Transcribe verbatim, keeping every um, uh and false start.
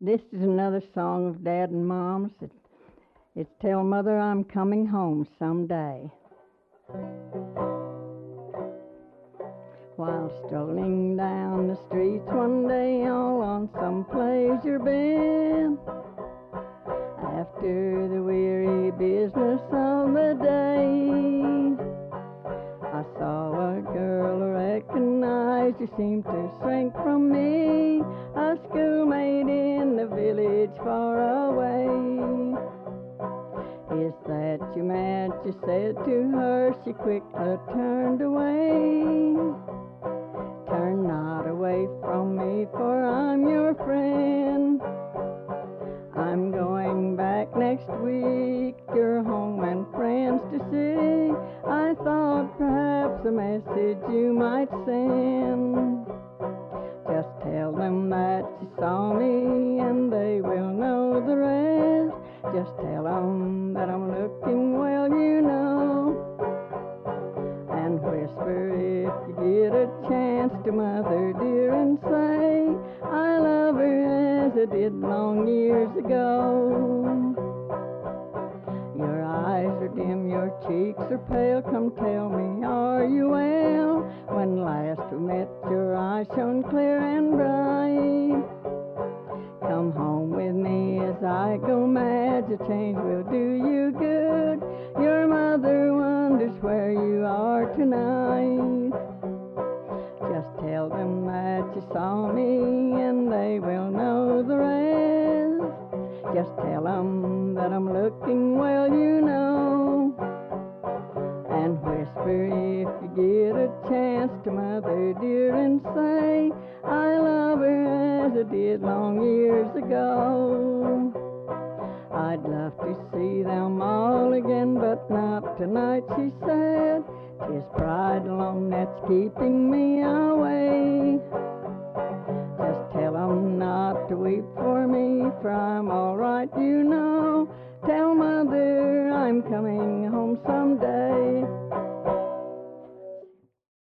This is another song of Dad and Mom's. It, it's Tell Mother I'm Coming Home Someday. While strolling down the streets one day all on some pleasure bent, after the weary business of the day, I saw a girl I recognized who seemed to shrink from me, a schoolmate in the village far away. Is that you, Madge? You said to her. She quickly turned away. Turn not away from me, for I'm your friend. I'm going back next week, your home and friends to see. I thought perhaps a message you might send. Just tell them that you saw me and they will know the rest. Just tell them that I'm looking well, you know. And whisper if you get a chance to Mother dear and say I love her as I did long years ago. Your eyes are dim, your cheeks are pale. Come tell me, are you well? When last we met, your eyes shone clear and bright. Come home with me as I go mad. A change will do you good. Your mother wonders where you are tonight. Just tell them that you saw me and they will know the rest. Just tell them that I'm looking well, you know. And whisper if you get a chance to Mother dear and say I love her as I did long years ago. I'd love to see them all again, but not tonight, she said. 'Tis pride alone that's keeping me away. Just tell them not to weep for me, for I'm all right, you know.